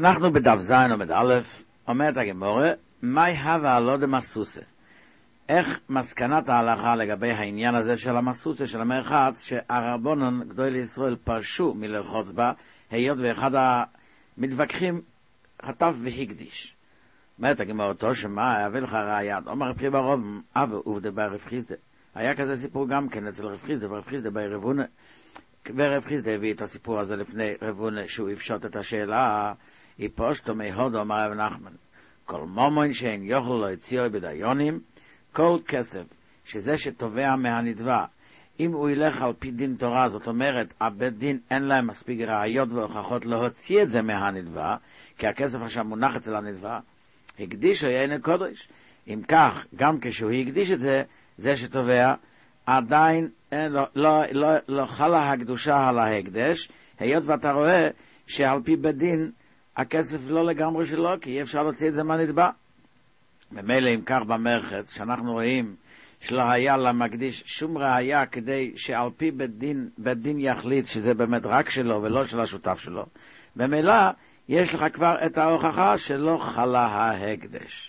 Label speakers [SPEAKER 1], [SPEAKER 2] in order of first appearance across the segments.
[SPEAKER 1] אנחנו בדף זין עומד א', אומרת הגמורה, מהי הווה לא דמסוסה? איך מסקנת ההלכה לגבי העניין הזה של המסוסה, של המרחץ, שהרבונן גדולי ישראל פרשו מלרחוץ בה, היות ואחד המתווכחים חטף והקדיש. אומרת הגמורה אותו שמה, אביא לך ראיית, אומר רב חייא ברוב, אבא עובדה ברב חיסדא. היה כזה סיפור גם כן אצל רב חיסדא, ורב חיסדא בערבונה, ורב חיסדא הביא את הסיפור הזה לפני רבונה, שהוא יפשוט את השאלה, יפושטו מהודו, אמר רב נחמן, כל מומון שאין יוכל לא הציעו בדיונים, כל כסף, שזה שתובע מהנדבה, אם הוא ילך על פי דין תורה, זאת אומרת, הבית דין אין להם מספיק ראיות והוכחות להוציא את זה מהנדבה, כי הכסף עכשיו מונח אצל הנדבה, הקדיש או יענה קודש. אם כך, גם כשהוא הקדיש את זה, זה שתובע, עדיין לא חלה הקדושה על ההקדש, היות ואתה רואה שעל פי בית דין, הכסף לא לגמרי שלו, כי אי אפשר להוציא את זה מהנדבה. ממילא אם כך במרחץ, שאנחנו רואים שלא היה למקדיש שום ראיה כדי שעל פי בית דין יחליט שזה באמת רק שלו ולא של השותף שלו, ממילא יש לך כבר את ההוכחה שלא חלה ההקדש.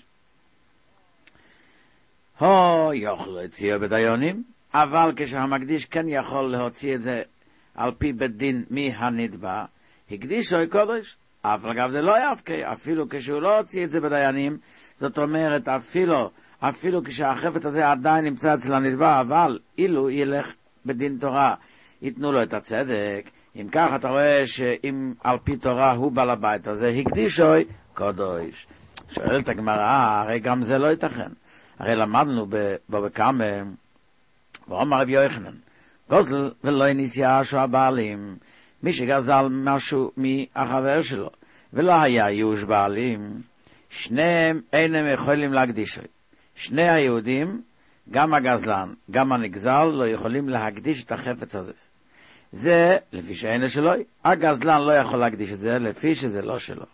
[SPEAKER 1] יוכל להוציא בדיונים, אבל כשהמקדיש כן יכול להוציא את זה על פי בית דין מהנדבה, הקדיש או קודש, אבל אגב זה לא יפקה, אפילו כשהוא לא הוציא את זה בדיינים, זאת אומרת אפילו כשהחפץ הזה עדיין נמצא אצל הנדבה, אבל אילו ילך בדין תורה, ייתנו לו את הצדק. אם כך אתה רואה שאם על פי תורה הוא בעל הבית הזה, הקדישוי קודש. שואלת הגמרא, הרי גם זה לא ייתכן. הרי למדנו בבקמה, ואומר רבי יוחנן, גוזל ולא ניסיה שו הבעלים, מי שגזל משהו מהחבר שלו, ולא היה יוש בעלים, שניהם אינם יכולים להקדיש. שני היהודים, גם הגזלן, גם הנגזל, לא יכולים להקדיש את החפץ הזה. זה לפי שאין שלו, הגזלן לא יכול להקדיש את זה לפי שזה לא שלו.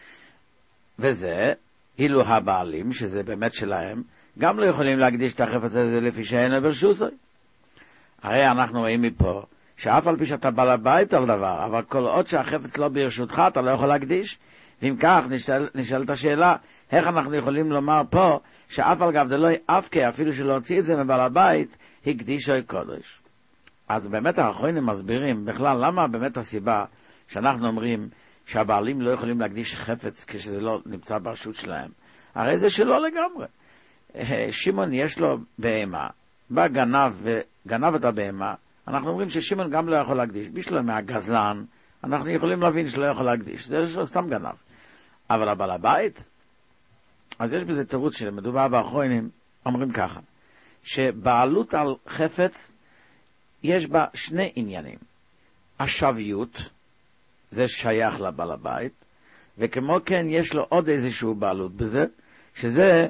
[SPEAKER 1] וזה, אילו הבעלים, שזה באמת שלהם, גם לא יכולים להקדיש את החפץ הזה לפי שאין ברשותו. הרי אנחנו רואים מפה, שאף על פי שאתה בעל הבית על דבר, אבל כל עוד שהחפץ לא ברשותך, אתה לא יכול להקדיש. ואם כך, נשאלת השאלה, איך אנחנו יכולים לומר פה, שאף על גב דלוי אפקה, אפילו שלא הוציא את זה מבעל הבית, הקדישו קודש. אז באמת האחרונים מסבירים, בכלל, למה באמת הסיבה שאנחנו אומרים שהבעלים לא יכולים להקדיש חפץ כשזה לא נמצא ברשות שלהם? הרי זה שלא לגמרי. שמעון יש לו בהמה, בא גנב את הבהמה, אנחנו אומרים ששמעון גם לא יכול להקדיש, בשביל מהגזלן, אנחנו יכולים להבין שלא יכול להקדיש, זה סתם גנב. אבל הבעל הבית, אז יש בזה תירוץ שמדובר באחרונים, אומרים ככה, שבעלות על חפץ, יש בה שני עניינים. השוויות, זה שייך לבעל הבית, וכמו כן יש לו עוד איזשהו בעלות בזה, שזה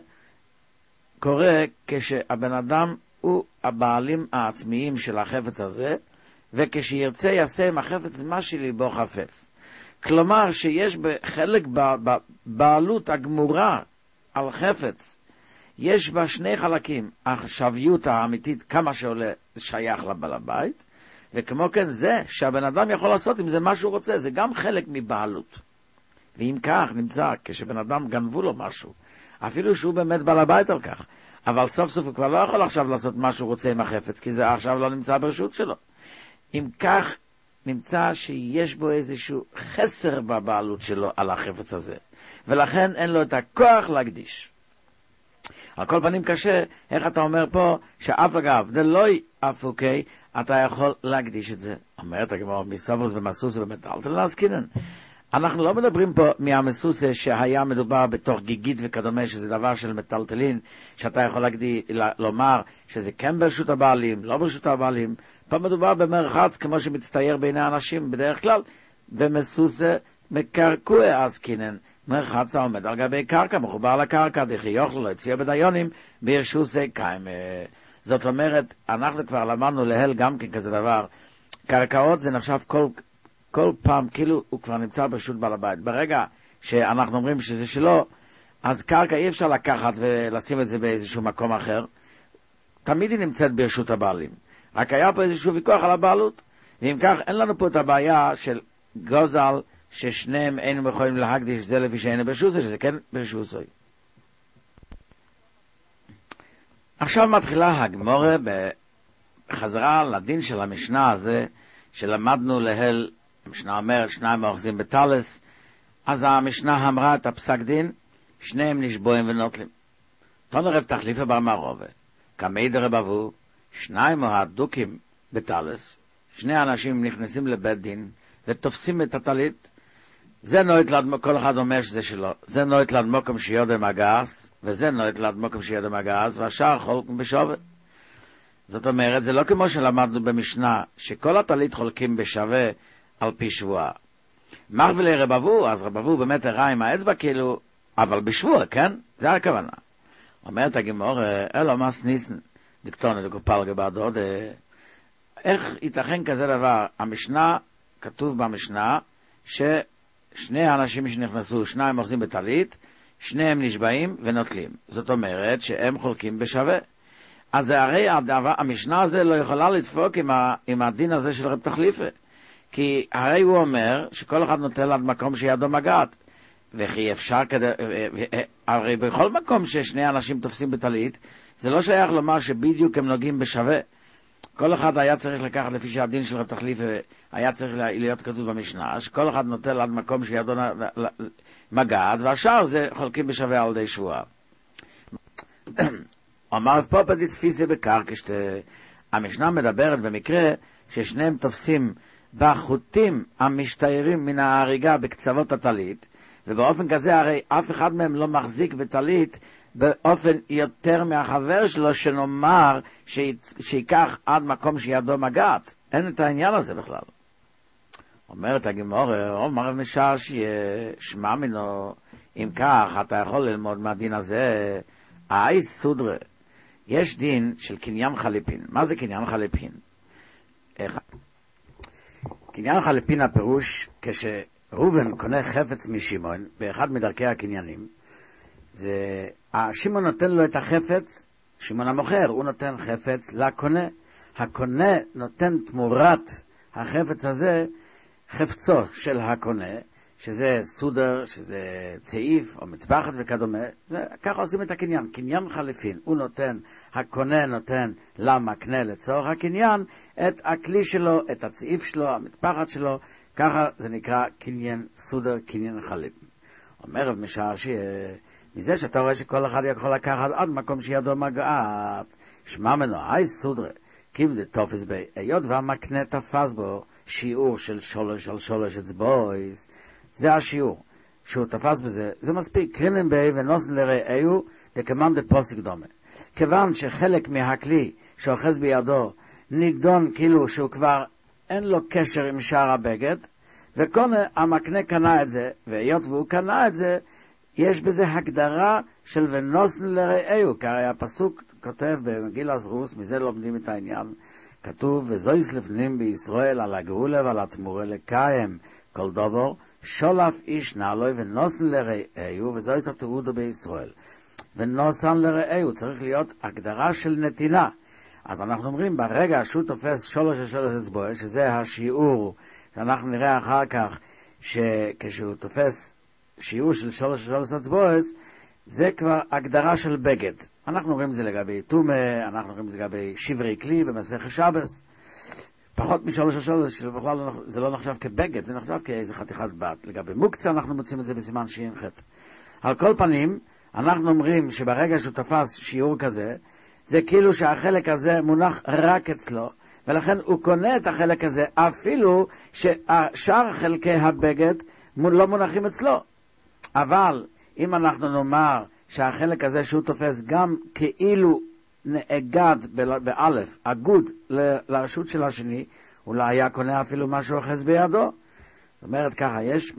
[SPEAKER 1] קורה כשהבן אדם הוא הבעלים העצמיים של החפץ הזה, וכשירצה יעשה עם החפץ מה שליבו חפץ. כלומר שיש בחלק בבעלות הגמורה על חפץ, יש בה שני חלקים, השוויות האמיתית כמה שעולה שייך לבעל הבית, וכמו כן זה שהבן אדם יכול לעשות עם זה מה שהוא רוצה, זה גם חלק מבעלות. ואם כך נמצא כשבן אדם גנבו לו משהו, אפילו שהוא באמת בעל הבית על כך, אבל סוף סוף הוא כבר לא יכול עכשיו לעשות מה שהוא רוצה עם החפץ, כי זה עכשיו לא נמצא ברשות שלו. אם כך נמצא שיש בו איזשהו חסר בבעלות שלו על החפץ הזה, ולכן אין לו את הכוח להקדיש. על כל פנים קשה, איך אתה אומר פה, שאף אגב, זה לא אפוקי, אתה יכול להקדיש את זה. אומרת הגמרא, מסוברס במסוסה במטלטלין להזכינן. אנחנו לא מדברים פה מהמסוסה שהיה מדובר בתוך גיגית וכדומה, שזה דבר של מטלטלין, שאתה יכול לומר שזה כן ברשות הבעלים, לא ברשות הבעלים. פה מדובר במרחץ, כמו שמצטייר בעיני האנשים בדרך כלל, במסוסה מקרקוע עסקינן. מרחץ העומד על גבי קרקע, מחובר לקרקע, דכי יוכלו להציע בדיונים, ברשוסי קיים. זאת אומרת, אנחנו כבר למדנו להל גם כן כזה דבר. קרקעות זה נחשב כל פעם, כאילו הוא כבר נמצא ברשות בעל הבית. ברגע שאנחנו אומרים שזה שלו, אז קרקע אי אפשר לקחת ולשים את זה באיזשהו מקום אחר. תמיד היא נמצאת ברשות הבעלים. רק היה פה איזשהו ויכוח על הבעלות. ואם כך, אין לנו פה את הבעיה של גוזל ששניהם היינו יכולים להקדיש זה לפי שאינו ברשוסוי, שזה כן ברשוסוי. עכשיו מתחילה הגמורה בחזרה לדין של המשנה הזה, שלמדנו להל, המשנה אומרת, שניים אוחזים בטלס, אז המשנה אמרה את הפסק דין, שניהם נשבועים ונוטלים. תנו רב תחליפה במערובה, כמי דרב אבו, שניים הדוקים בטלס, שני אנשים נכנסים לבית דין, ותופסים את הטלית, זה נועד לאדמוקם, כל אחד אומר שזה שלו, זה נועד לאדמוקם שיודם הגס, וזה נועד לאדמוקם שיודם הגס, והשאר חולקים בשווה. זאת אומרת, זה לא כמו שלמדנו במשנה, שכל הטלית חולקים בשווה על פי שבועה. מחווה רב אבו, אז רב אבו באמת הראה עם האצבע כאילו, אבל בשבוע, כן? זה הכוונה. אומרת הגמור, אלו מס ניסן, דקטונת וקופל גבדוד, איך ייתכן כזה דבר? המשנה, כתוב במשנה, ששני האנשים שנכנסו, שניים אוחזים בטלית, שניהם נשבעים ונוטלים. זאת אומרת שהם חולקים בשווה. אז הרי המשנה הזה לא יכולה לדפוק עם הדין הזה של רב תחליפה. כי הרי הוא אומר שכל אחד נוטל עד מקום שידו מגעת. וכי אפשר כדי, הרי בכל מקום ששני אנשים תופסים בטלית, זה לא שייך לומר שבדיוק הם נוגעים בשווה. כל אחד היה צריך לקחת לפי שהדין של רב תחליפה היה צריך להיות כתוב במשנה, שכל אחד נוטל עד מקום שידו מגעת, והשאר זה חולקים בשווה על ידי שבועה. אמר פה תפיסה בקרקשת, המשנה מדברת במקרה ששניהם תופסים בחוטים המשתיירים מן ההריגה בקצוות הטלית, ובאופן כזה הרי אף אחד מהם לא מחזיק בטלית באופן יותר מהחבר שלו, שנאמר שיקח עד מקום שידו מגעת. אין את העניין הזה בכלל. אומרת הגמור, אומר רב משער שמע מנו, אם כך אתה יכול ללמוד מהדין הזה, האי סודרה, יש דין של קניין חליפין. מה זה קניין חליפין? קניין חליפין הפירוש, כשרובן קונה חפץ משמעון באחד מדרכי הקניינים, זה שמעון נותן לו את החפץ, שמעון המוכר, הוא נותן חפץ לקונה. הקונה נותן תמורת החפץ הזה חפצו של הקונה, שזה סודר, שזה צעיף או מטבחת וכדומה. ככה עושים את הקניין, קניין חליפין. הוא נותן, הקונה נותן למקנה לצורך הקניין את הכלי שלו, את הצעיף שלו, המטבחת שלו. ככה זה נקרא קניין סודר, קניין חליפין. אומר רב משער מזה שאתה רואה שכל אחד יכול לקחת עד מקום שידו מגעת, שמע מנו, היי סודרה, קיבל תופס בי, היות והמקנה תפס בו שיעור של 3 אצבעות, זה השיעור שהוא תפס בזה, זה מספיק, קרינן בי ונוסן לרעהו, דקמן דפוסיק דומה. כיוון שחלק מהכלי שאוחז בידו נידון כאילו שהוא כבר אין לו קשר עם שאר הבגד, וקונה המקנה קנה את זה, והיות והוא קנה את זה, יש בזה הגדרה של ונוסן לרעהו, כי הרי הפסוק כותב במגיל עזרוס, מזה לומדים את העניין, כתוב, וזויס לפנים בישראל על הגאולה ועל התמורה לקיים כל דובר, שולף איש נעלוי ונוסן לרעהו, וזויס התעודו בישראל. ונוסן לרעהו צריך להיות הגדרה של נתינה. אז אנחנו אומרים, ברגע שהוא תופס 3 אצבעות, שזה השיעור שאנחנו נראה אחר כך, שכשהוא תופס שיעור של 3 אצבעות, זה כבר הגדרה של בגד. אנחנו רואים את זה לגבי תומה, אנחנו רואים את זה לגבי שברי כלי במסכת שבס. פחות מ3 שבכלל זה לא נחשב כבגד, זה נחשב כאיזה חתיכת בת. לגבי מוקצה אנחנו מוצאים את זה בסימן ש"ח. על כל פנים, אנחנו אומרים שברגע שהוא תפס שיעור כזה, זה כאילו שהחלק הזה מונח רק אצלו, ולכן הוא קונה את החלק הזה, אפילו ששאר חלקי הבגד לא מונחים אצלו. אבל אם אנחנו נאמר שהחלק הזה שהוא תופס גם כאילו נאגד באלף, אגוד לרשות של השני, אולי היה קונה אפילו משהו אחז בידו. זאת אומרת ככה, יש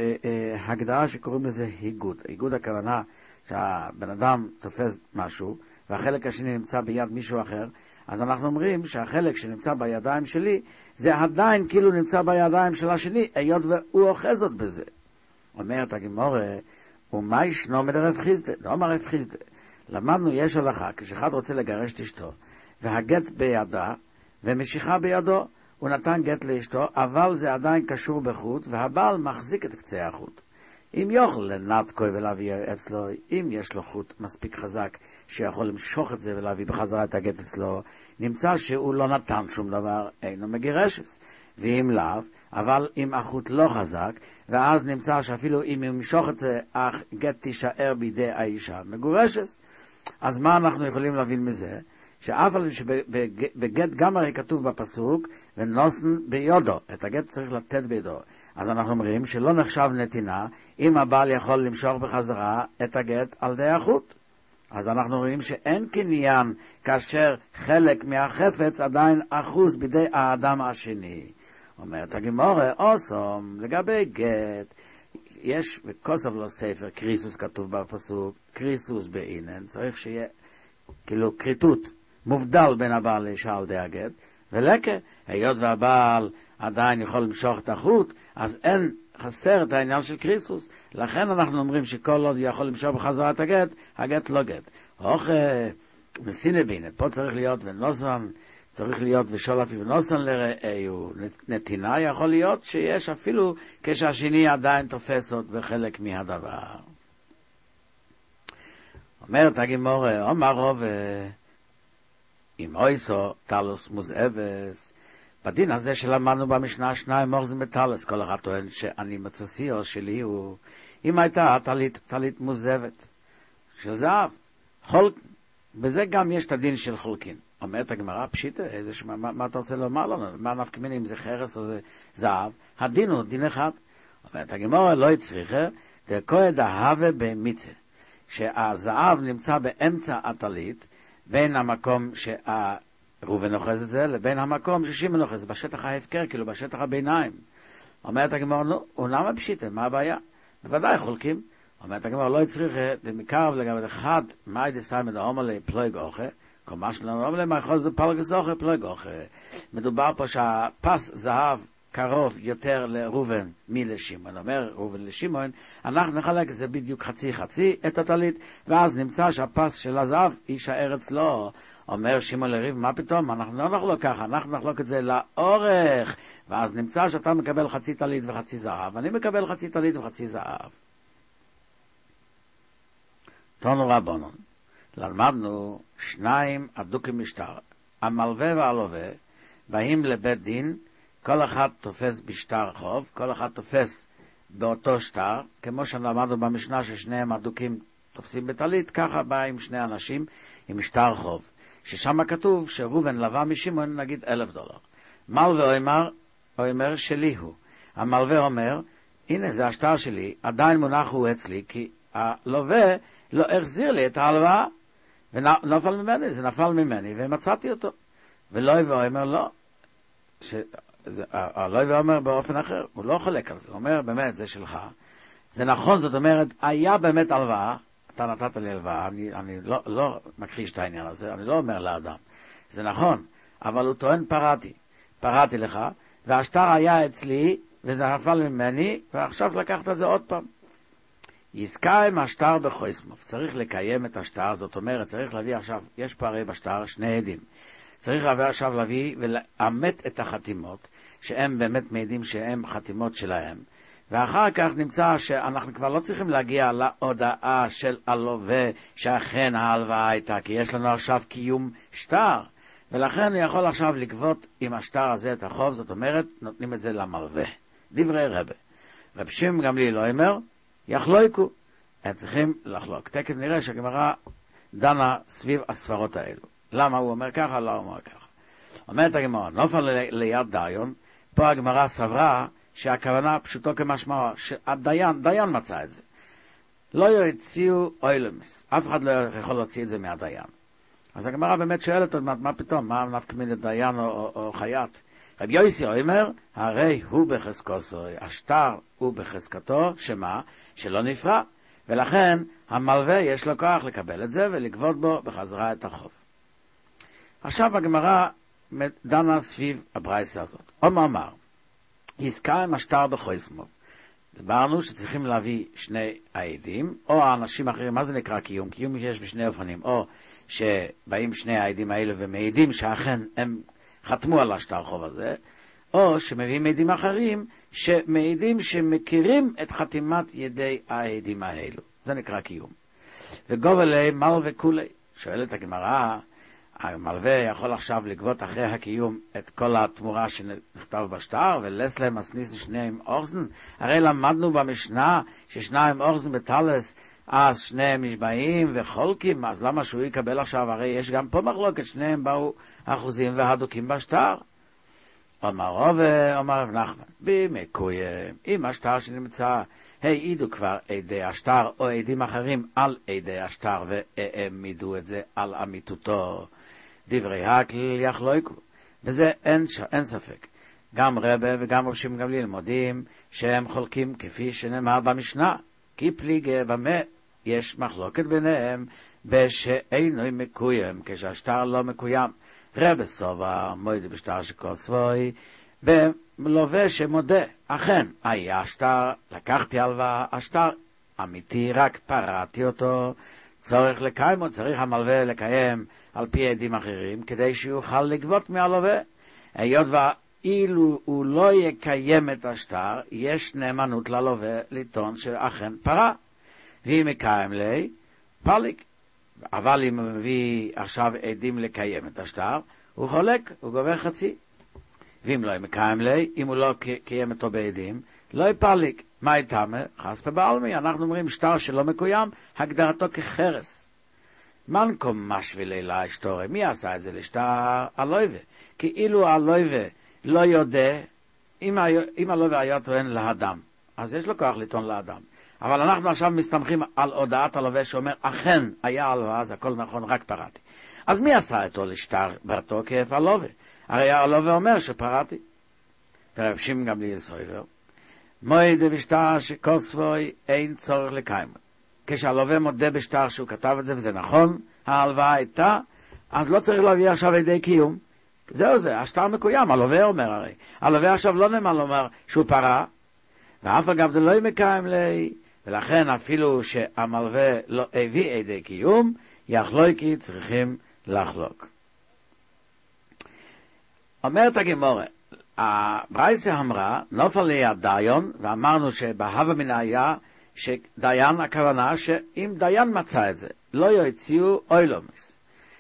[SPEAKER 1] הגדרה שקוראים לזה היגוד. היגוד הכוונה שהבן אדם תופס משהו, והחלק השני נמצא ביד מישהו אחר, אז אנחנו אומרים שהחלק שנמצא בידיים שלי, זה עדיין כאילו נמצא בידיים של השני, היות והוא אוחז עוד בזה. אומרת הגמורה, ומה ישנו מדרב חיסדה? לא אומר רב חיסדה. למדנו יש הלכה, כשאחד רוצה לגרש את אשתו, והגט בידה, ומשיכה בידו, הוא נתן גט לאשתו, אבל זה עדיין קשור בחוט, והבעל מחזיק את קצה החוט. אם יוכל לנתקו ולהביא אצלו, אם יש לו חוט מספיק חזק שיכול למשוך את זה ולהביא בחזרה את הגט אצלו, נמצא שהוא לא נתן שום דבר, אינו מגירשס. ואם לאו, אבל אם החוט לא חזק, ואז נמצא שאפילו אם הוא משוך את זה, אך גט תישאר בידי האישה, מגורשס. אז מה אנחנו יכולים להבין מזה? שאף על שבגט גם הרי כתוב בפסוק, ונוסן ביודו, את הגט צריך לתת בידו. אז אנחנו אומרים שלא נחשב נתינה, אם הבעל יכול למשוך בחזרה את הגט על די החוט. אז אנחנו רואים שאין קניין כאשר חלק מהחפץ עדיין אחוז בידי האדם השני. אומרת הגמורה, אוסום, לגבי גט, יש בכוסף לו ספר, קריסוס כתוב בפסוק, קריסוס באינן, צריך שיהיה כאילו קריטות, מובדל בין הבעל לאישה על די הגט, ולקה, היות והבעל עדיין יכול למשוך את החוט, אז אין חסר את העניין של קריסוס. לכן אנחנו אומרים שכל עוד יכול למשוך בחזרה את הגט, הגט לא גט. מסיני בינת, פה צריך להיות ונוסן, צריך להיות ושולפי ונוסן לרעהו. נתינה יכול להיות שיש אפילו כשהשני עדיין תופס עוד בחלק מהדבר. אומרת הגמורה, אומר רוב, אם אויסו תלוס מוזאבס, בדין הזה שלמדנו במשנה שניים מורזים בטלס, כל אחד טוען שאני מצוסיו שלי הוא, אם הייתה טלית מוזבת של זהב, בזה גם יש את הדין של חולקין. אומרת הגמרא, פשיטה, מה אתה רוצה לומר לנו? מה נפקא מינה אם זה חרס או זה זהב? הדין הוא דין אחד. אומרת הגמרא, לא יצריכה, דקוה דהווה במיצה, שהזהב נמצא באמצע הטלית, בין המקום ראובן אוחז את זה, לבין המקום ששמעון אוחז, בשטח ההפקר, כאילו בשטח הביניים. אומרת הגמרא, לא, הוא למה פשיטה, מה הבעיה? בוודאי חולקים. אומרת הגמרא, לא יצריך, דמקרב לגבי אחד, מאי דסיימד האומר לפלויג אוכה, כל מה שלנו אומר למה יכול זה פלגס אוכה, פלויג אוכה. מדובר פה שהפס זהב קרוב יותר לראובן מלשמעון. אומר ראובן לשמעון, אנחנו נחלק את זה בדיוק חצי את הטלית, ואז נמצא שהפס של הזהב יישאר אצלו. אומר שמעון לריב, מה פתאום? אנחנו לא נחלוק ככה, אנחנו נחלוק את זה לאורך, ואז נמצא שאתה מקבל חצי טלית וחצי זהב, אני מקבל חצי טלית וחצי זהב. תנו רבונון, למדנו שניים אדוקים משטר, המלווה והלווה, באים לבית דין, כל אחד תופס בשטר חוב, כל אחד תופס באותו שטר, כמו שלמדנו במשנה ששניהם אדוקים תופסים בטלית, ככה באים שני אנשים עם שטר חוב. ששם כתוב שראובן לווה משמעון נגיד $1,000. מלווה אומר שלי הוא. המלווה אומר, הנה זה השטר שלי, עדיין מונח הוא אצלי, כי הלווה לא החזיר לי את ההלוואה, ונפל ממני, זה נפל ממני, ומצאתי אותו. ולווה אומר לא, הלווה אומר באופן אחר, הוא לא חולק על זה, הוא אומר באמת זה שלך, זה נכון, זאת אומרת, היה באמת הלוואה, אתה נתת לי הלוואה, אני לא מכחיש את העניין הזה, אני לא אומר לאדם, זה נכון, אבל הוא טוען פרעתי לך, והשטר היה אצלי, וזה נפל ממני, ועכשיו לקחת את זה עוד פעם. יזכאים השטר בחויסמוף, צריך לקיים את השטר, זאת אומרת, צריך להביא עכשיו, יש פה הרי בשטר שני עדים, צריך עכשיו להביא ולאמת את החתימות, שהם באמת מעידים שהם חתימות שלהם, ואחר כך נמצא שאנחנו כבר לא צריכים להגיע להודעה של הלווה שאכן ההלוואה הייתה, כי יש לנו עכשיו קיום שטר, ולכן הוא יכול עכשיו לגבות עם השטר הזה את החוב, זאת אומרת, נותנים את זה למלווה. דברי רבי. רב שמעון גמליאל לא אומר, יחלוקו. הם צריכים לחלוק. תכף נראה שהגמרא דנה סביב הספרות האלו. למה הוא אומר ככה? לא אומר ככה. אומרת הגמרא, נופל ליד דיון, פה הגמרא סברה שהכוונה פשוטו כמשמעו, דיין מצא את זה. לא יוציאו אוילמס, אף אחד לא יכול להוציא את זה מהדיין. אז הגמרא באמת שואלת, מה פתאום, מה נפקא מינה דיין או חייט? רבי יוסי אומר, הרי הוא בחזקתו, השטר הוא בחזקתו, שמה? שלא נפרע, ולכן המלווה יש לו כוח לקבל את זה ולגבות בו בחזרה את החוב. עכשיו הגמרא דנה סביב הברייסה הזאת. אומר, יזכאים השטר בחויסמוב. דיברנו שצריכים להביא שני העדים, או האנשים אחרים, מה זה נקרא קיום? קיום יש בשני אופנים, או שבאים שני העדים האלה ומעידים שאכן הם חתמו על השטר חוב הזה, או שמביאים עדים אחרים שמעידים שמכירים את חתימת ידי העדים האלו. זה נקרא קיום. וגובלי מלווה כולי. שואלת הגמרא, המלווה יכול עכשיו לגבות אחרי הקיום את כל התמורה שנכתב בשטר, ולסלם מסניס שניהם אורזן? הרי למדנו במשנה ששניים אורזן בטלס, אז שניהם נשבעים וחולקים, אז למה שהוא יקבל עכשיו? הרי יש גם פה מחלוקת, שניהם באו אחוזים והדוקים בשטר. אומר רובה, אומר רב נחמן, במקויים, אם השטר שנמצא, העידו כבר עדי השטר או עדים אחרים על עדי השטר והעמידו את זה על אמיתותו, דברי הכלל יחלוקו, בזה אין ספק. גם רבה וגם רב שמעון גמליאל מודים שהם חולקים כפי שנאמר במשנה, כי פליגי במה יש מחלוקת ביניהם בשאינו מקוים, כשהשטר לא מקוים. רבה סובר מועד בשטר שכוסבוי ולווה שמודה, אכן היה השטר, לקחתי הלוואה, השטר אמיתי, רק פרעתי אותו, צורך לקיים, או צריך המלווה לקיים על פי עדים אחרים כדי שיוכל לגבות מהלווה. היות ואילו הוא לא יקיים את השטר, יש נאמנות ללווה לטעון שאכן פרע, ואם יקיים לי פליק. אבל אם הוא מביא עכשיו עדים לקיים את השטר, הוא חולק, הוא גובר חצי. ואם לא יקיים לי, אם הוא לא קיים אותו בעדים, לא יפליק. מה איתם? חס בבעלמי. אנחנו אומרים שטר שלא מקוים, הגדרתו כחרס. מנקום משווה לילה אשתורי. מי עשה את זה לשטר? הלווה. כי אילו הלווה לא יודע, אם הלווה היה טוען לאדם, אז יש לו כוח לטעון לאדם. אבל אנחנו עכשיו מסתמכים על הודעת הלווה שאומר, אכן היה הלוואה, אז הכל נכון, רק פרעתי. אז מי עשה אותו לשטר בתוקף? הלווה. הרי הלווה אומר שפרעתי. ורב שמעון גמליאל סובר, מועד בשטר שכוסבוי אין צורך לקיים. כשהלווה מודה בשטר שהוא כתב את זה, וזה נכון, ההלוואה הייתה, אז לא צריך להביא עכשיו עדי קיום. זהו זה, השטר מקוים, הלווה אומר הרי. הלווה עכשיו לא נאמן לומר שהוא פרע, ואף אגב זה לא מקיים לי, ולכן אפילו שהמלווה לא הביא עדי קיום, יחלוקי צריכים לחלוק. אומרת הגמרא, הברייתא אמרה, נופל ליד דיין, ואמרנו שבהווה מן היה, שדיין הכוונה שאם דיין מצא את זה, לא יוציאו אוילומס.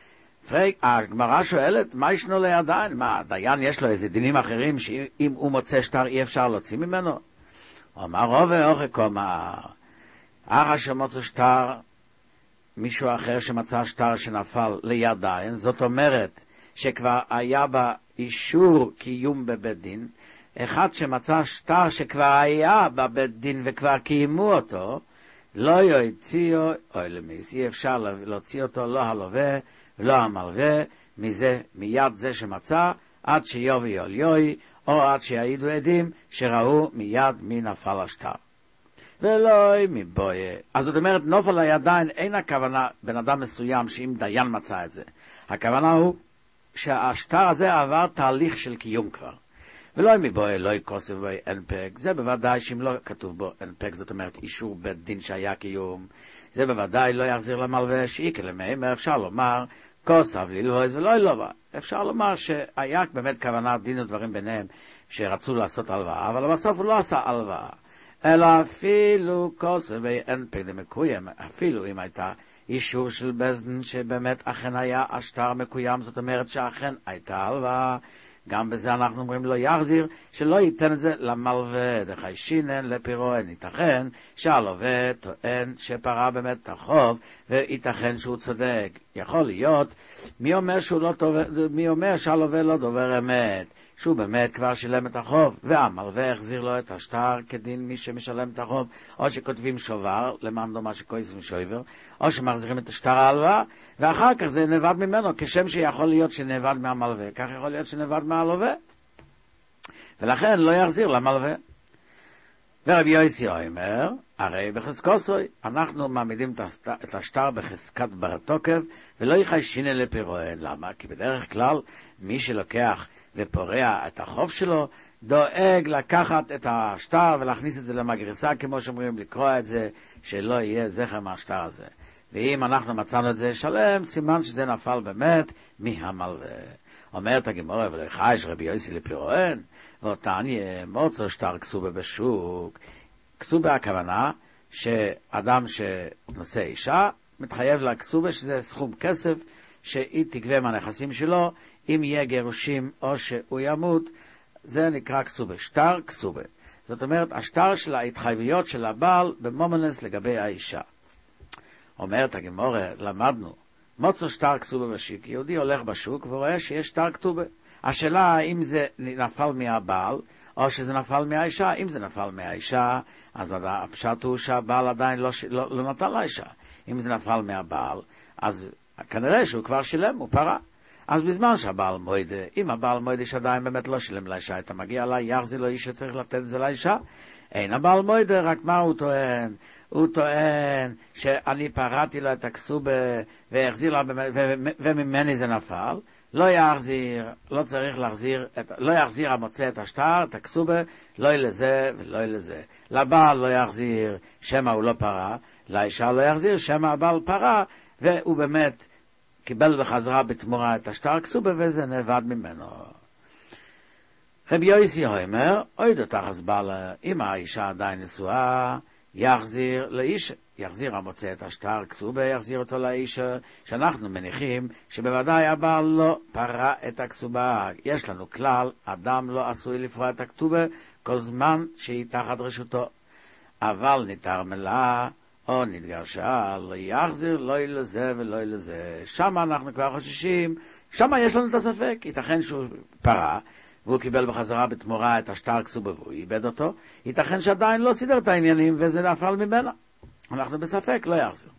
[SPEAKER 1] הגמרא שואלת, מה ישנו ליד דיין? מה, דיין יש לו איזה דינים אחרים, שאם הוא מוצא שטר אי אפשר להוציא ממנו? אמר רובה אוכל קומר, אחר שמוצא שטר, מישהו אחר שמצא שטר שנפל ליד דיין, זאת אומרת שכבר היה בה אישור קיום בבית דין, אחד שמצא שטר שכבר היה בבית דין וכבר קיימו אותו, לא יוציאו אוילמיס, אי אפשר להוציא אותו, לא הלווה ולא המלווה, מיד זה שמצא, עד שיובי אוליוי, או עד שיעידו עדים שראו מיד מי נפל השטר. ולא מבויה. אז זאת אומרת, נופל לידיים אין הכוונה בן אדם מסוים שאם דיין מצא את זה. הכוונה הוא שהשטר הזה עבר תהליך של קיום כבר. ולא מבויה, לא יקוסף בו אין פק. זה בוודאי שאם לא כתוב בו אין פק, זאת אומרת אישור בית דין שהיה קיום. זה בוודאי לא יחזיר למלווה שאיקה למאמר. אפשר לומר, כוסף ללבויז ולא ילובה. אפשר לומר שהיה באמת כוונת דין ודברים ביניהם שרצו לעשות הלוואה, אבל בסוף הוא לא עשה הלוואה. אלא אפילו כוסף ואין פק למקוים, אפילו אם הייתה אישור של בזדן שבאמת אכן היה השטר מקוים, זאת אומרת שאכן הייתה הלוואה, גם בזה אנחנו אומרים לא יחזיר, שלא ייתן את זה למלווה, דחי שינן לפירוען. ייתכן שהלווה טוען שפרע באמת את החוב, וייתכן שהוא צודק. יכול להיות, מי אומר שהלווה לא דובר אמת, שהוא באמת כבר שילם את החוב, והמלווה החזיר לו את השטר כדין מי שמשלם את החוב, או שכותבים שובר, למען דומה שכויסים שובר, או שמחזירים את השטר ההלוואה, ואחר כך זה נבד ממנו, כשם שיכול להיות שנבד מהמלווה, כך יכול להיות שנבד מהלווה, ולכן לא יחזיר למלווה. ורבי יוסי אומר, הרי בחזקוסוי, אנחנו מעמידים את השטר בחזקת בר תוקף, ולא יחי שינה לפירוען. למה? כי בדרך כלל, מי שלוקח ופורע את החוב שלו, דואג לקחת את השטר ולהכניס את זה למגרסה, כמו שאומרים, לקרוא את זה, שלא יהיה זכר מהשטר הזה. ואם אנחנו מצאנו את זה שלם, סימן שזה נפל באמת מהמלווה. אומרת הגמרא, ולחייש רבי יוסי לפירואן, ואותניה מוצא שטר כסובה בשוק. כסובה הכוונה שאדם שנושא אישה, מתחייב לה כסובה, שזה סכום כסף, שהיא תגבה מהנכסים שלו, אם יהיה גירושים או שהוא ימות, זה נקרא כסובה, שטר כסובה. זאת אומרת, השטר של ההתחייבויות של הבעל במומנס לגבי האישה. אומרת הגמרא, למדנו, מוצא שטר כסובה בשוק. יהודי הולך בשוק ורואה שיש שטר כתובה. השאלה האם זה נפל מהבעל, או שזה נפל מהאישה. אם זה נפל מהאישה, אז הפשט הוא שהבעל עדיין לא נתן לאישה. אם זה נפל מהבעל, אז כנראה שהוא כבר שילם, הוא פרה. אז בזמן שהבעל מוידה, אם הבעל מוידה שעדיין באמת לא שילם לאישה, אתה מגיע לה, יחזיר לו איש שצריך לתת את זה לאישה. אין הבעל מוידה, רק מה הוא טוען? הוא טוען שאני פרעתי לו את הכסובה והחזיר לה, וממני זה נפל. לא יחזיר, לא צריך להחזיר, לא יחזיר המוצא את השטר, את הכסובה, לא לזה ולא לזה. לבעל לא יחזיר, שמה הוא לא פרה, לאישה לא יחזיר, שמה הבעל פרה, והוא באמת קיבל בחזרה בתמורה את השטר כסובה, וזה נאבד ממנו. רבי יוסי אומר, אוי דתחס בעלה, אם האישה עדיין נשואה, יחזיר לאישה. יחזיר המוצא את השטר כסובה, יחזיר אותו לאישה, שאנחנו מניחים שבוודאי הבעל לא פרה את הכסובה. יש לנו כלל, אדם לא עשוי לפרוע את הכתובה כל זמן שהיא תחת רשותו. אבל נתרמלה או נתגרשה, לא יחזיר לא לזה ולא לזה. שם אנחנו כבר חוששים, שם יש לנו את הספק, ייתכן שהוא פרה, והוא קיבל בחזרה בתמורה את השטר כסובה והוא איבד אותו, ייתכן שעדיין לא סידר את העניינים וזה נפל ממנה. אנחנו בספק, לא יחזור.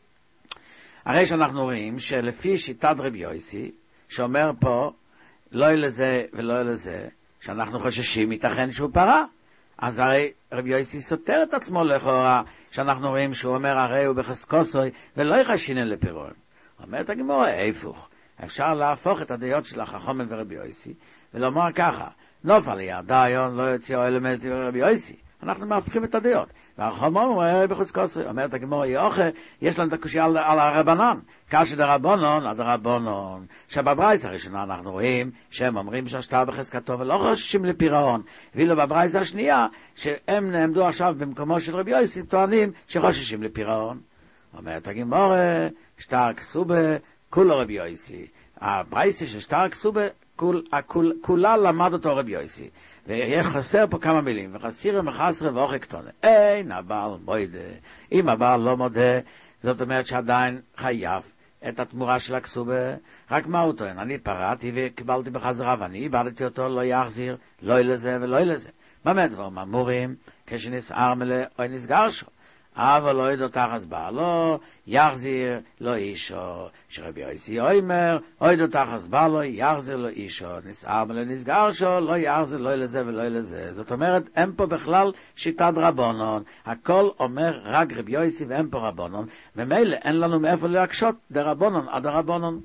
[SPEAKER 1] הרי שאנחנו רואים שלפי שיטת רבי יוסי, שאומר פה, לא לזה ולא לזה, שאנחנו חוששים, ייתכן שהוא פרה. אז הרי רבי יוסי סותר את עצמו לכאורה, שאנחנו רואים שהוא אומר, הרי הוא בחזקוסוי, ולא יחשינן לפירון. אומרת הגמרא, הפוך. אפשר להפוך את הדעות של החכמים ורבי יוסי, ולומר ככה, נופל לידיון, לא יוציא אוהל מז דברי רבי יוסי. אנחנו מהפכים את הדעות. והחכמים אומר בחזקוסוי, אומרת הגמרא, יאוכה, יש לנו את הקושי על הרבנן. קשי דרבנן, הדרבנן. שבברייס הראשונה אנחנו רואים שהם אומרים שהשטר בחזקתו ולא חוששים לפירעון. ואילו בברייס השנייה, שהם נעמדו עכשיו במקומו של רבי יוסי, טוענים שחוששים לפירעון. אומרת הגמרא, שטר כסובה, כולו רבי יוסי. הברייס של שטר כסובה, כולה למד אותו רבי יוסי. ויהיה חסר פה כמה מילים, וחסירים וחסרי ואוכי קטונה. אין הבעל מוידה. אם הבעל לא מודה, זאת אומרת שעדיין חייב את התמורה של הכסובה. רק מה הוא טוען? אני פרעתי וקיבלתי בחזרה, ואני איבדתי אותו, לא יחזיר, לא לזה ולא לזה. במה דברים אמורים? כשנסער מלא או נסגר שו. אבל לא ידעו תחס בעלו, יחזיר לו אישו. שרבי יוסי אומר, לא ידעו תחס בעלו, יחזיר לו אישו. נסער מלא נסגר שו, לא יחזיר לא לזה ולא לזה. זאת אומרת, אין פה בכלל שיטת רבונון. הכל אומר רק רבי יוסי ואין פה רבונון. ומילא אין לנו מאיפה להקשות דרבונון עד הרבונון.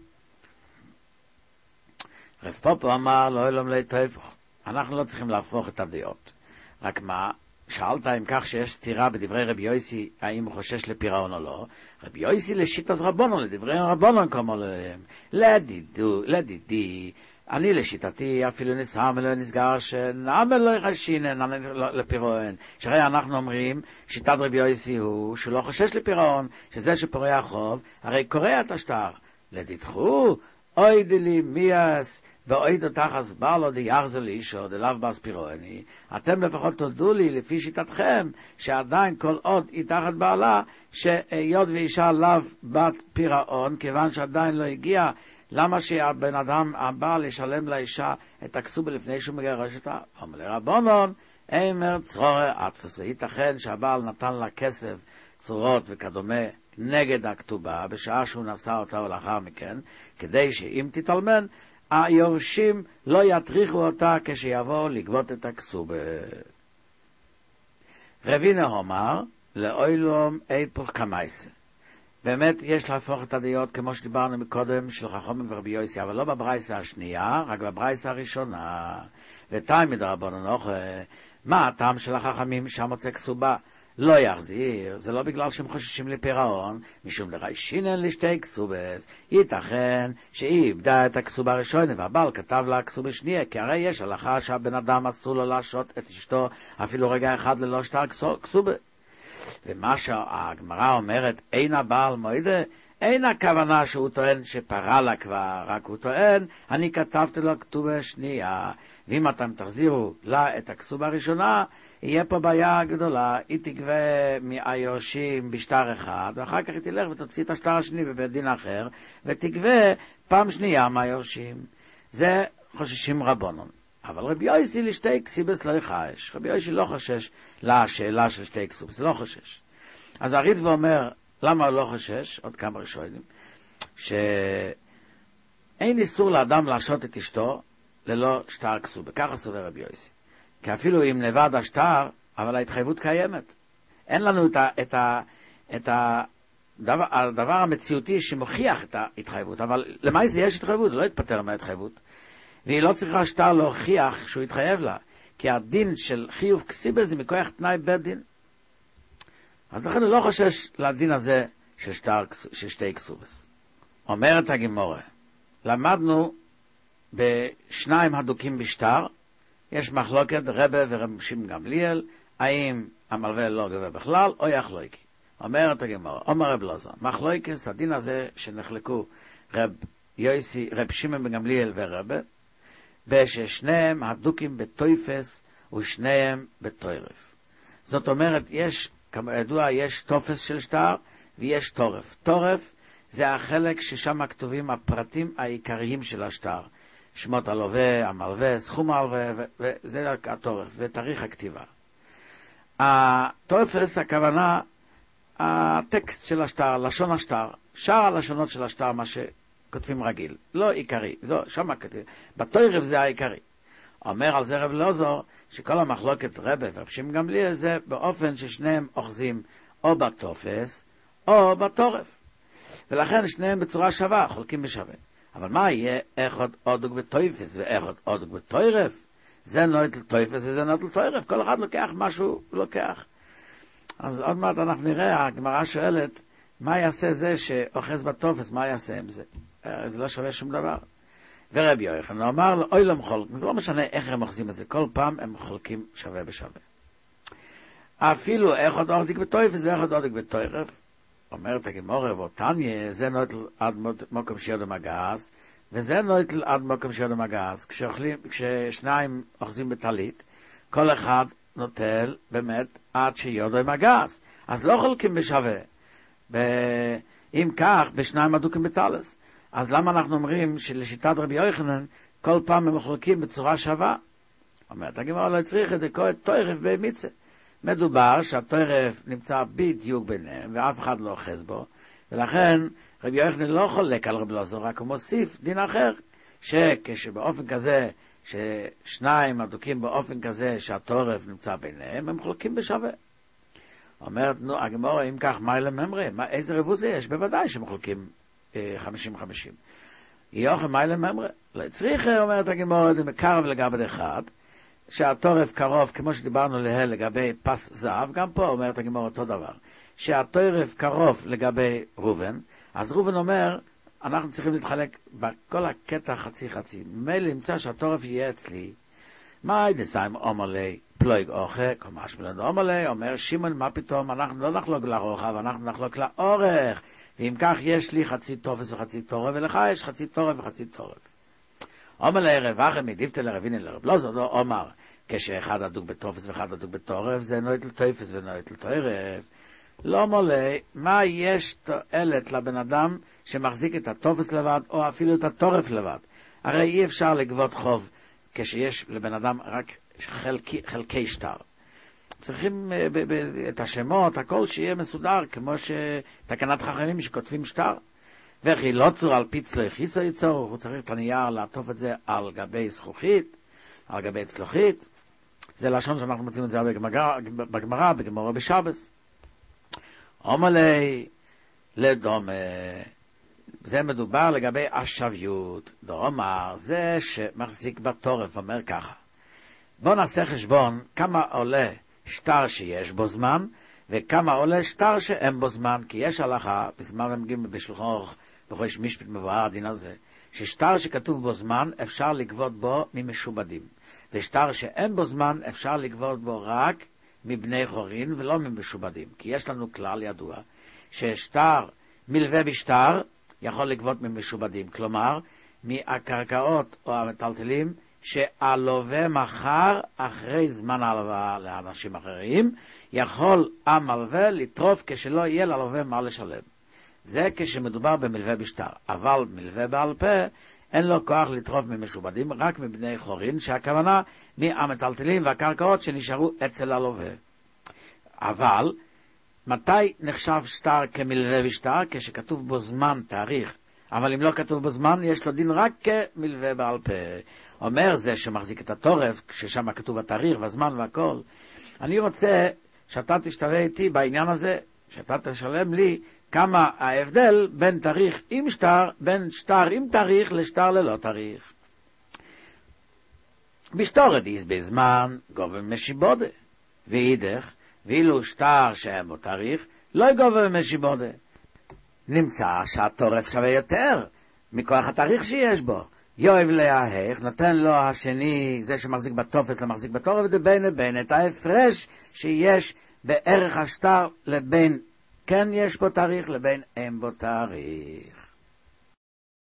[SPEAKER 1] רב פופו אמר, לא אלום להתהפך. אנחנו לא צריכים להפוך את הדעות. רק מה? שאלת אם כך שיש סתירה בדברי רבי יוסי, האם הוא חושש לפירעון או לא. רבי יוסי לשיטת רבונון, לדברי רבונון כמו להם. לדידי, אני לשיטתי אפילו נסער ולא נסגר שנעמל לא יחשינן לפירעון. שהרי אנחנו אומרים, שיטת רבי יוסי הוא שלא חושש לפירעון, שזה שפורע חוב, הרי קורע את השטר. לדידחו, אוי דלי מיאס, ואוי דתחס בעלו די יחזר לאישו, דלאו בס פירעוני. אתם לפחות תודו לי, לפי שיטתכם, שעדיין כל עוד היא תחת בעלה, שהיות ואישה לאו בת פירעון, כיוון שעדיין לא הגיע, למה שהבן אדם, הבעל, ישלם לאישה את הכסובה לפני שהוא מגרש אותה? אומר לרבונון, אמר צרורי אטפסה. ייתכן שהבעל נתן לה כסף, צורות וכדומה, נגד הכתובה, בשעה שהוא נשא אותה ולאחר מכן, כדי שאם תתלמן, היורשים לא יטריחו אותה כשיבואו לגבות את הכסובה. רבינה אומר, לאוילום איפוך כמייסה. באמת יש להפוך את הדעות כמו שדיברנו מקודם של חכמים ורבי יוסי, אבל לא בברייסה השנייה, רק בברייסה הראשונה. ותאי מדרבנן אוכל, מה הטעם של החכמים שהמוצא כסובה לא יחזיר, זה לא בגלל שהם חוששים לפירעון, משום דריישינן לשתי כסובס, ייתכן שהיא איבדה את הכסובה הראשונה, והבעל כתב לה כסובה שנייה, כי הרי יש הלכה שהבן אדם אסור לו להשעות את אשתו אפילו רגע אחד ללא שטר כסובה. ומה שהגמרא אומרת, אין הבעל מועדה, אין הכוונה שהוא טוען שפרה לה כבר, רק הוא טוען, אני כתבתי לו כתובה שנייה, ואם אתם תחזירו לה את הכסובה הראשונה, יהיה פה בעיה גדולה, היא תגבה מהיורשים בשטר אחד, ואחר כך היא תלך ותוציא את השטר השני בבית דין אחר, ותגבה פעם שנייה מהיורשים. זה חוששים רבונון. אבל רבי יוסי לשתי כסיבס לא יחש. רבי יוסי לא חושש לשאלה של שתי כסובס, לא חושש. אז הריטב"א אומר, למה הוא לא חושש? עוד כמה ראשונים. שאין איסור לאדם להשעות את אשתו ללא שטר כסובה. ככה סובר רבי יוסי. כי אפילו אם נבד השטר, אבל ההתחייבות קיימת. אין לנו את הדבר המציאותי שמוכיח את ההתחייבות, אבל למעשה יש התחייבות, לא יתפטר מההתחייבות. והיא לא צריכה שטר להוכיח שהוא יתחייב לה, כי הדין של חיוב כסיבה זה מכוח תנאי בית דין. אז לכן הוא לא חושש לדין הזה של שתי כסובס. אומרת הגמרא, למדנו בשניים הדוקים בשטר, יש מחלוקת רבה ורב שמעון גמליאל, האם המלווה לא גובה בכלל או יחלוקי. אומרת הגמרא, אומר רב אלעזר, מחלוקת הדין הזה שנחלקו רב שמעון בן גמליאל ורבה, וששניהם הדוקים בתויפס ושניהם בתוירף. זאת אומרת, יש, כידוע, יש תופס של שטר ויש תורף. תורף זה החלק ששם כתובים הפרטים העיקריים של השטר. שמות הלווה, המלווה, סכום הלווה, וזה התורף, ותאריך הכתיבה. התופס, הכוונה, הטקסט של השטר, לשון השטר, שאר הלשונות של השטר, מה שכותבים רגיל, לא עיקרי, לא, שם כתוב, בתוירף זה העיקרי. אומר על זה רב אלעזר, שכל המחלוקת רבה ורב שמעון גמליאל זה באופן ששניהם אוחזים או בתופס או בתורף. ולכן שניהם בצורה שווה, חולקים בשווה. אבל מה יהיה אחד עודוק בתויפס ואחד עודוק בתוירף? זה נויטל תויפס וזה נויטל תוירף, כל אחד לוקח משהו לוקח. אז עוד מעט אנחנו נראה, הגמרא שואלת, מה יעשה זה שאוחז בתופס, מה יעשה עם זה? זה לא שווה שום דבר. ורבי יוחנן אמר לו, אוי לא מחולקים, זה לא משנה איך הם אוחזים את זה, כל פעם הם חולקים שווה בשווה. אפילו אחד עודק בתויפס ואחד עודק בתוירף, אומרת הגמרא ותניא, זה נוטל עד מוקם שיוד המגעס, וזה נוטל עד מוקם שיוד המגעס. כששניים אוחזים בטלית, כל אחד נוטל באמת עד שיודו המגעס. אז לא חולקים בשווה. אם כך, בשניים הדוקים בטלס. אז למה אנחנו אומרים שלשיטת רבי יוחנן, כל פעם הם חולקים בצורה שווה? אומרת הגמרא לא צריך את זה תוירף במיצה. מדובר שהתוירף נמצא בדיוק ביניהם, ואף אחד לא אוחז בו, ולכן רבי יוחנן לא חולק על רב אלעזר, רק הוא מוסיף דין אחר, שכשבאופן כזה, ששניים הדוקים באופן כזה שהתוירף נמצא ביניהם, הם חולקים בשווה. אומרת, נו, הגמרא, אם כך, מה אלה ממרי? איזה רבו זה יש? בוודאי שהם חולקים 50-50. יוחנן, מה אלה ממרי? לא צריך, אומרת הגמרא, זה מקרב לגבי אחד, שהתורף קרוב, כמו שדיברנו להל לגבי פס זהב, גם פה אומרת הגמרא אותו דבר. שהתורף קרוב לגבי רובן, אז רובן אומר, אנחנו צריכים להתחלק בכל הקטע חצי-חצי. ממילא נמצא שהתורף יהיה אצלי. מה דסיים אומר לי, פלויג אוחק, או משמלן אומר לי, אומר שמעון, מה פתאום, אנחנו לא נחלוק לרוחב, אנחנו נחלוק לאורך. ואם כך יש לי חצי תופס וחצי תורף, ולך יש חצי תורף וחצי תורף. אומר לערב אחר מדיבתא לרבינן לרב אלעזר, לא אומר, כשאחד הדוק בתופס ואחד הדוק בתורף, זה נויטל תופס ונויטל תורף. לא מולה, מה יש תועלת לבן אדם שמחזיק את התופס לבד, או אפילו את התורף לבד? הרי אי אפשר לגבות חוב כשיש לבן אדם רק חלקי שטר. צריכים את השמות, הכל שיהיה מסודר, כמו שתקנת חכמים שכותבים שטר. וכי לא צור על פיץ לא הכיסו ייצור, הוא צריך את הנייר לעטוף את זה על גבי זכוכית, על גבי צלוחית. זה לשון שאנחנו מוצאים את זה בגמרא, בגמרא בשבס. אומר לי, לדומה, זה מדובר לגבי השוויות. דומר, זה שמחזיק בתורף, אומר ככה. בוא נעשה חשבון כמה עולה שטר שיש בו זמן, וכמה עולה שטר שאין בו זמן, כי יש הלכה, בזמן המגיעים בשולחן ערוך, בחודש משפט מבואר הדין הזה, ששטר שכתוב בו זמן אפשר לגבות בו ממשובדים, ושטר שאין בו זמן אפשר לגבות בו רק מבני חורין ולא ממשובדים, כי יש לנו כלל ידוע, ששטר, מלווה בשטר, יכול לגבות ממשובדים, כלומר, מהקרקעות או המטלטלים, שהלווה מחר אחרי זמן ההלוואה לאנשים אחרים, יכול המלווה לטרוף כשלא יהיה ללווה מה לשלם. זה כשמדובר במלווה בשטר, אבל מלווה בעל פה אין לו כוח לטרוף ממשובדים, רק מבני חורין, שהכוונה מהמטלטלים והקרקעות שנשארו אצל הלווה. אבל מתי נחשב שטר כמלווה בשטר? כשכתוב בו זמן, תאריך. אבל אם לא כתוב בו זמן, יש לו דין רק כמלווה בעל פה. אומר זה שמחזיק את התורף, כששם כתוב התאריך והזמן והכל. אני רוצה שאתה תשתווה איתי בעניין הזה, שאתה תשלם לי כמה ההבדל בין תאריך עם שטר, בין שטר עם תאריך לשטר ללא תאריך. בשטורת איז בזמן גובה משיבודה, ואידך, ואילו שטר שאין בו תאריך, לא גובה משיבודה. נמצא שהתורף שווה יותר מכוח התאריך שיש בו. יואב לההך, נותן לו השני, זה שמחזיק בתופס למחזיק בתורף, ובין את ההפרש שיש בערך השטר לבין כן יש בו תאריך לבין אין בו תאריך.